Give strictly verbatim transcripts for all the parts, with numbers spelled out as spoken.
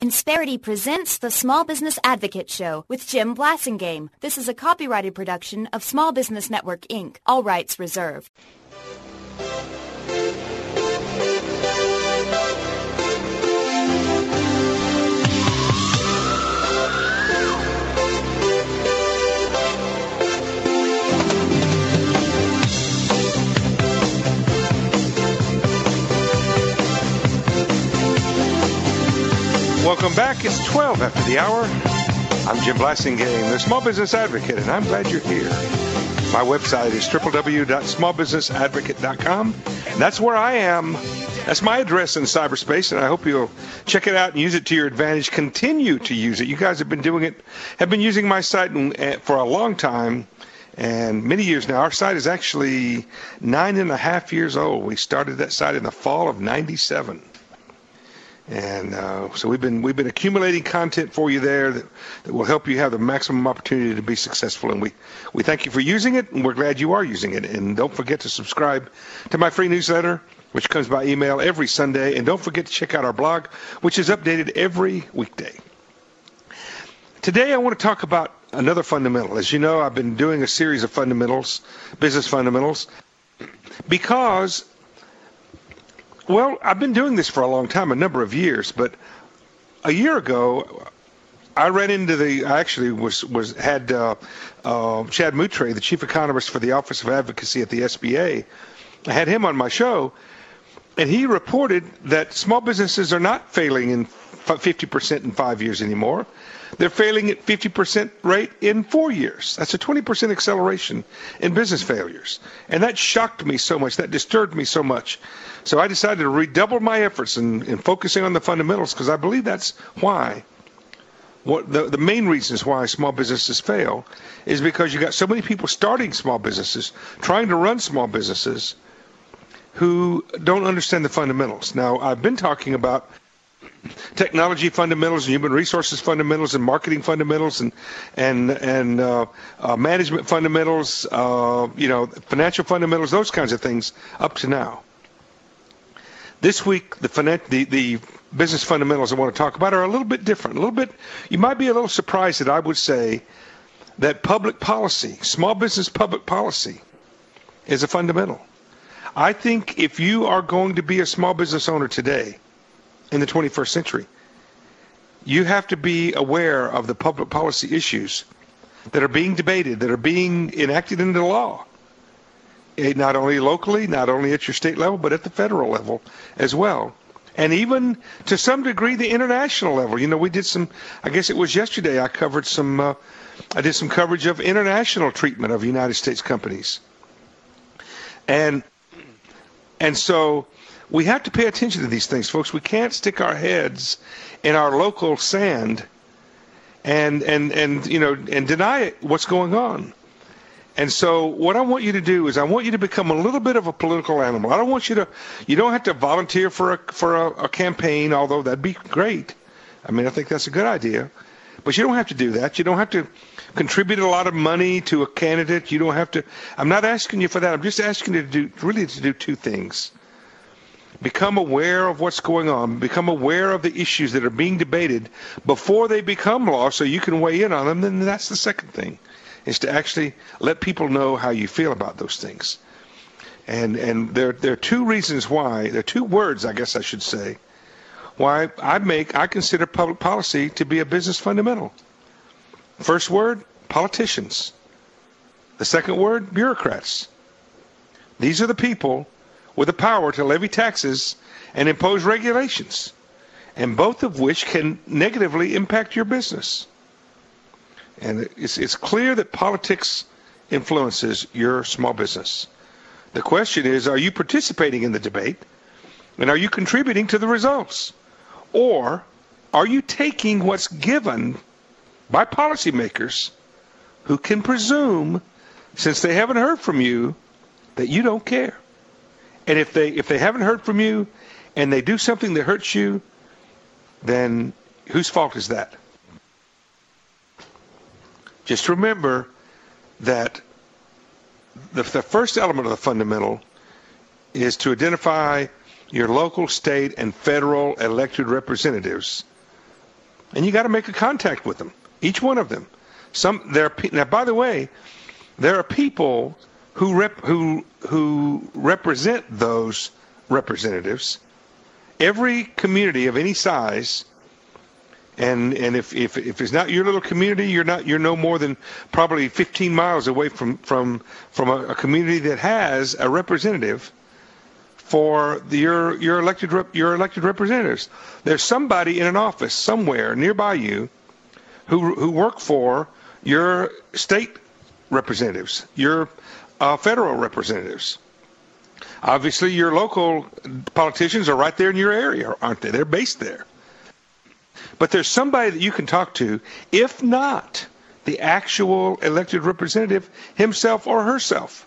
Insperity presents the Small Business Advocate Show with Jim Blasingame. This is a copyrighted production of Small Business Network, Incorporated. All rights reserved. Welcome back. It's twelve after the hour. I'm Jim Blasingame, the Small Business Advocate, and I'm glad you're here. My website is w w w dot small business advocate dot com. And that's where I am. That's my address in cyberspace, and I hope you'll check it out and use it to your advantage. Continue to use it. You guys have been doing it, have been using my site for a long time, and many years now. Our site is actually nine and a half years old. We started that site in the fall of ninety-seven. And uh, so we've been we've been accumulating content for you there that, that will help you have the maximum opportunity to be successful. And we, we thank you for using it, and we're glad you are using it. And don't forget to subscribe to my free newsletter, which comes by email every Sunday. And don't forget to check out our blog, which is updated every weekday. Today I want to talk about another fundamental. As you know, I've been doing a series of fundamentals, business fundamentals, because Well, I've been doing this for a long time, a number of years, but a year ago, I ran into the, I actually was, was had uh, uh, Chad Moutre, the chief economist for the Office of Advocacy at the S B A. I had him on my show, and he reported that small businesses are not failing in fifty percent in five years anymore. They're failing at fifty percent rate in four years. That's a twenty percent acceleration in business failures. And that shocked me so much. That disturbed me so much. So I decided to redouble my efforts in, in focusing on the fundamentals, because I believe that's why, what the, the main reasons why small businesses fail is because you got so many people starting small businesses, trying to run small businesses, who don't understand the fundamentals. Now, I've been talking about technology fundamentals and human resources fundamentals and marketing fundamentals and and and uh, uh, management fundamentals, uh, you know, financial fundamentals, those kinds of things up to now. This week, the, finan- the the business fundamentals I want to talk about are a little bit different. A little bit, you might be a little surprised that I would say that public policy, small business public policy, is a fundamental. I think if you are going to be a small business owner today, in the twenty-first century, you have to be aware of the public policy issues that are being debated, that are being enacted into law, not only locally, not only at your state level, but at the federal level as well. And even to some degree, the international level. You know, we did some, I guess it was yesterday, I covered some, uh, I did some coverage of international treatment of United States companies. And, and so, we have to pay attention to these things, folks. We can't stick our heads in our local sand and and and you know and deny what's going on. And so what I want you to do is I want you to become a little bit of a political animal. I don't want you to you don't have to volunteer for a for a, a campaign, although that'd be great. I mean, I think that's a good idea. But you don't have to do that. You don't have to contribute a lot of money to a candidate. You don't have to I'm not asking you for that. I'm just asking you to do really to do two things. Become aware of what's going on. Become aware of the issues that are being debated before they become law so you can weigh in on them. Then that's the second thing, is to actually let people know how you feel about those things. And and there, there are two reasons why, there are two words, I guess I should say, why I make, I consider public policy to be a business fundamental. First word, politicians. The second word, bureaucrats. These are the people with the power to levy taxes and impose regulations, and both of which can negatively impact your business. And it's, it's clear that politics influences your small business. The question is, are you participating in the debate, and are you contributing to the results? Or are you taking what's given by policymakers who can presume, since they haven't heard from you, that you don't care? And if they if they haven't heard from you and they do something that hurts you, then whose fault is that? Just remember that the, the first element of the fundamental is to identify your local, state, and federal elected representatives And you got to make a contact with them, each one of them. Some there. Now, by the way, there are people who rep, who who represent those representatives. Every community of any size, and and if if if it's not your little community, you're not you're no more than probably fifteen miles away from from from a, a community that has a representative for the, your your elected rep, your elected representatives. There's somebody in an office somewhere nearby you who who work for your state representatives, your uh, federal representatives. Obviously, your local politicians are right there in your area, aren't they? They're based there. But there's somebody that you can talk to, if not the actual elected representative himself or herself.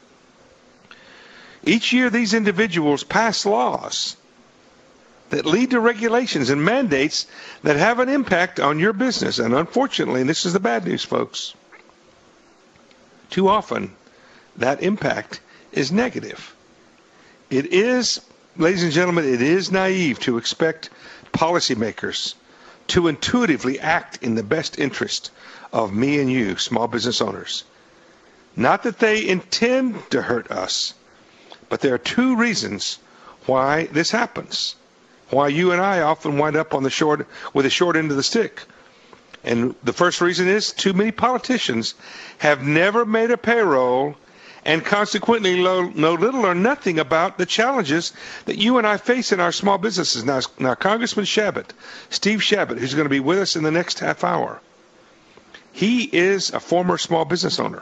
Each year, these individuals pass laws that lead to regulations and mandates that have an impact on your business. And unfortunately, and this is the bad news, folks, too often that impact is negative. It is, ladies and gentlemen, it is naive to expect policymakers to intuitively act in the best interest of me and you, small business owners. Not that they intend to hurt us, but there are two reasons why this happens. Why you and I often wind up on the short with the short end of the stick. And the first reason is too many politicians have never made a payroll and consequently know little or nothing about the challenges that you and I face in our small businesses. Now, now Congressman Shabbat, Steve Shabbat, who's going to be with us in the next half hour, he is a former small business owner.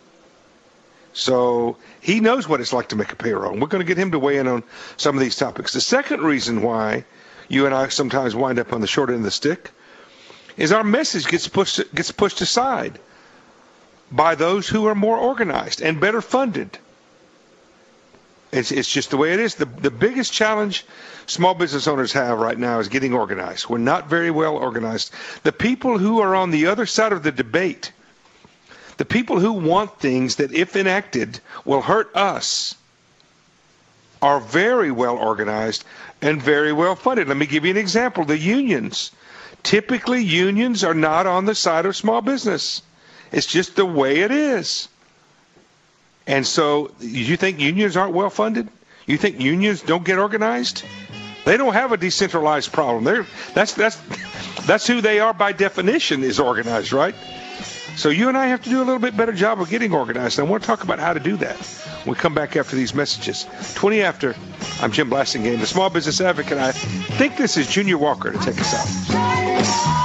So he knows what it's like to make a payroll. And we're going to get him to weigh in on some of these topics. The second reason why you and I sometimes wind up on the short end of the stick is our message gets pushed gets pushed aside by those who are more organized and better funded. It's, it's just the way it is. The, the biggest challenge small business owners have right now is getting organized. We're not very well organized. The people who are on the other side of the debate, the people who want things that, if enacted, will hurt us, are very well organized and very well funded. Let me give you an example. The unions. Typically, unions are not on the side of small business. It's just the way it is. And so, you think unions aren't well funded? You think unions don't get organized? They don't have a decentralized problem. They're, that's, that's, that's who they are by definition, is organized, right? So you and I have to do a little bit better job of getting organized. And I want to talk about how to do that when we come back after these messages. twenty after, I'm Jim Blasingame, the Small Business Advocate. I think this is Junior Walker to take us out.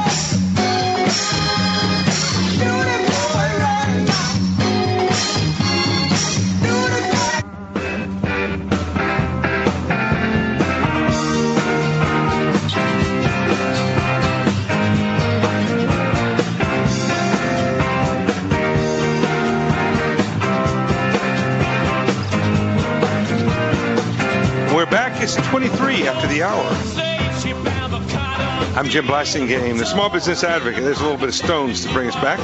It's twenty-three after the hour. I'm Jim Blasingame, the Small Business Advocate. There's a little bit of Stones to bring us back.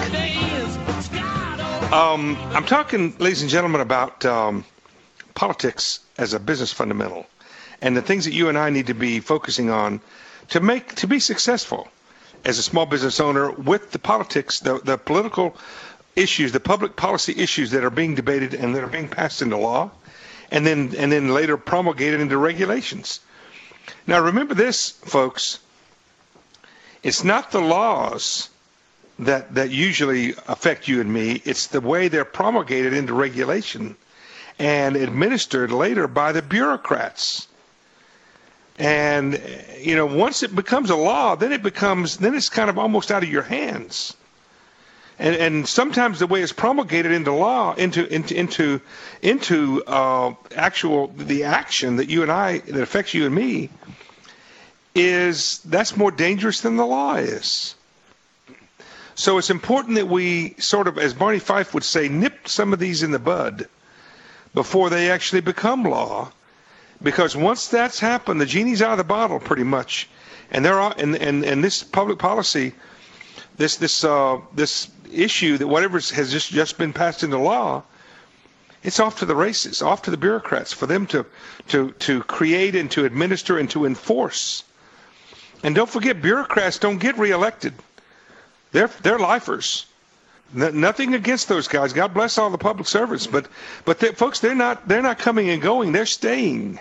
Um, I'm talking, ladies and gentlemen, about um, politics as a business fundamental and the things that you and I need to be focusing on to make to be successful as a small business owner with the politics, the, the political issues, the public policy issues that are being debated and that are being passed into law. And then, and then later promulgated into regulations. Now, remember this, folks. It's not the laws that that usually affect you and me. It's the way they're promulgated into regulation and administered later by the bureaucrats. And you know, once it becomes a law, then it becomes then it's kind of almost out of your hands. And, and sometimes the way it's promulgated into law, into into into into uh, actual the action that you and I that affects you and me, is that's more dangerous than the law is. So it's important that we sort of, as Barney Fife would say, nip some of these in the bud before they actually become law, because once that's happened, the genie's out of the bottle pretty much, and there are and and and this public policy, this this uh, this. issue that whatever has just, just been passed into law, it's off to the races, off to the bureaucrats for them to, to, to create and to administer and to enforce. And don't forget, bureaucrats don't get reelected. They're they're lifers. N- nothing against those guys. God bless all the public servants, but but they, folks, they're not they're not coming and going. They're staying.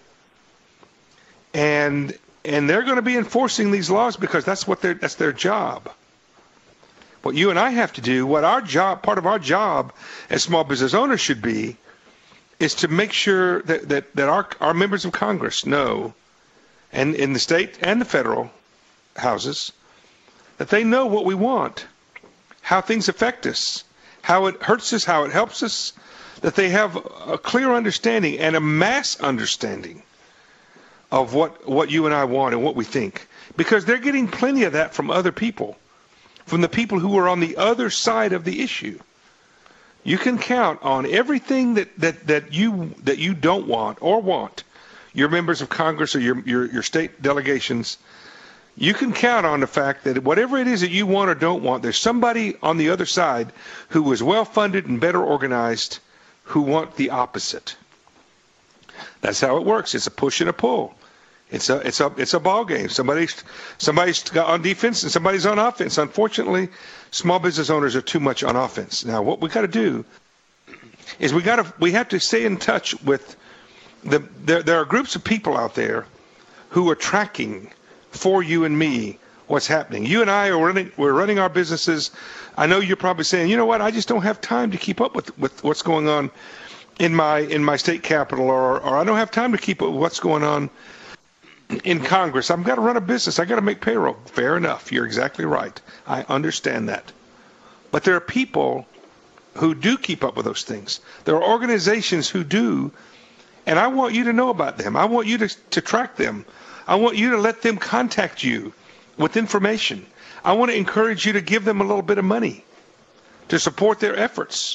And and they're going to be enforcing these laws because that's what their that's their job. What you and I have to do, what our job, part of our job as small business owners should be, is to make sure that that, that our our members of Congress know, and in the state and the federal houses, that they know what we want, how things affect us, how it hurts us, how it helps us, that they have a clear understanding and a mass understanding of what, what you and I want and what we think. Because they're getting plenty of that from other people, from the people who are on the other side of the issue. You can count on everything that, that, that you that you don't want or want, your members of Congress or your, your, your state delegations. You can count on the fact that whatever it is that you want or don't want, there's somebody on the other side who is well-funded and better organized who want the opposite. That's how it works. It's a push and a pull. It's a it's a it's a ball game. Somebody's somebody's on defense and somebody's on offense. Unfortunately, small business owners are too much on offense. Now, what we got to do is we got to we have to stay in touch with the there. There are groups of people out there who are tracking for you and me what's happening. You and I are running. We're running our businesses. I know you're probably saying, you know what? I just don't have time to keep up with with what's going on in my in my state capital, or or I don't have time to keep up with what's going on in Congress. I've got to run a business. I got to make payroll. Fair enough. You're exactly right. I understand that. But there are people who do keep up with those things. There are organizations who do, and I want you to know about them. I want you to, to track them. I want you to let them contact you with information. I want to encourage you to give them a little bit of money to support their efforts.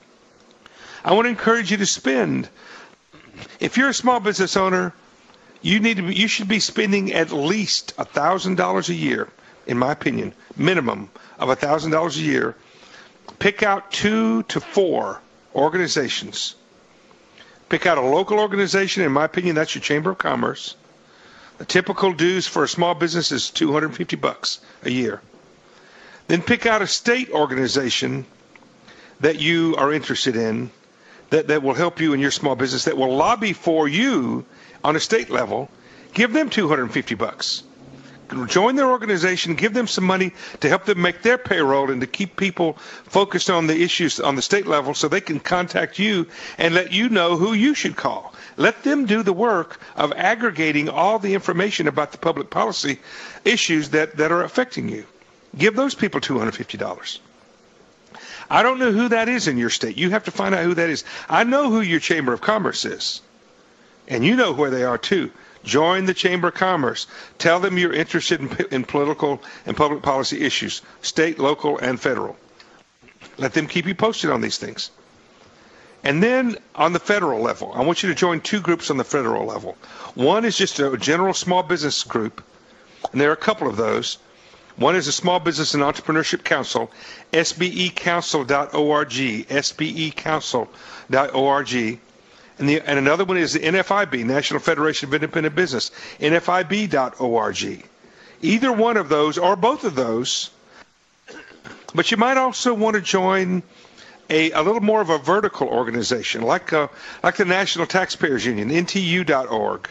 I want to encourage you to spend. If you're a small business owner, You need to be, you should be spending at least one thousand dollars a year, in my opinion, minimum of one thousand dollars a year. Pick out two to four organizations. Pick out a local organization. In my opinion, that's your Chamber of Commerce. The typical dues for a small business is two hundred fifty bucks a year. Then pick out a state organization that you are interested in, that, that will help you in your small business, that will lobby for you on a state level. Give them two hundred fifty bucks. Join their organization, give them some money to help them make their payroll and to keep people focused on the issues on the state level so they can contact you and let you know who you should call. Let them do the work of aggregating all the information about the public policy issues that, that are affecting you. Give those people two hundred fifty dollars. I don't know who that is in your state. You have to find out who that is. I know who your Chamber of Commerce is. And you know where they are, too. Join the Chamber of Commerce. Tell them you're interested in, in political and public policy issues, state, local, and federal. Let them keep you posted on these things. And then on the federal level, I want you to join two groups on the federal level. One is just a general small business group, and there are a couple of those. One is the Small Business and Entrepreneurship Council, S B E council dot org, S B E council dot org. And, the, and another one is the N F I B, National Federation of Independent Business, N F I B dot org. Either one of those, or both of those, but you might also want to join a, a little more of a vertical organization, like uh, like the National Taxpayers Union, N T U dot org.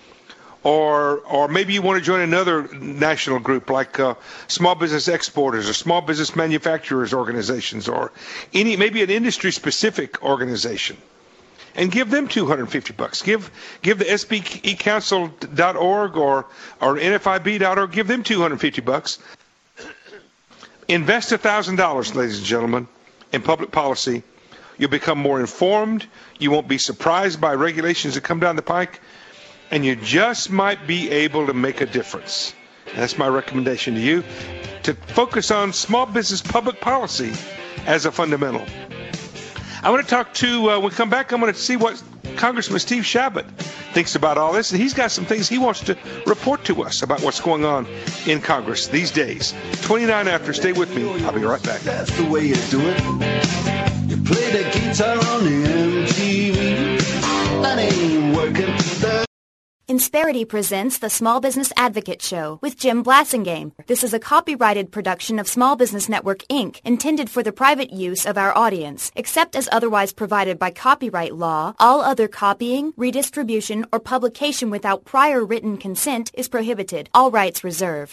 Or, or maybe you want to join another national group like uh, Small Business Exporters or Small Business Manufacturers Organizations, or any maybe an industry-specific organization. And give them two hundred fifty bucks. Give give the S B E council dot org or or N F I B dot org. Give them two hundred fifty bucks. Invest one thousand dollars, ladies and gentlemen, in public policy. You'll become more informed. You won't be surprised by regulations that come down the pike, and you just might be able to make a difference. And that's my recommendation to you, to focus on small business public policy as a fundamental. I want to talk to, uh, when we come back, I'm going to see what Congressman Steve Chabot thinks about all this. And he's got some things he wants to report to us about what's going on in Congress these days. twenty-nine after. Stay with me. I'll be right back. That's the way you do it. You play the guitar on the M T V. That ain't working. Insperity presents the Small Business Advocate Show with Jim Blasingame. This is a copyrighted production of Small Business Network, Incorporated, intended for the private use of our audience. Except as otherwise provided by copyright law, all other copying, redistribution, or publication without prior written consent is prohibited. All rights reserved.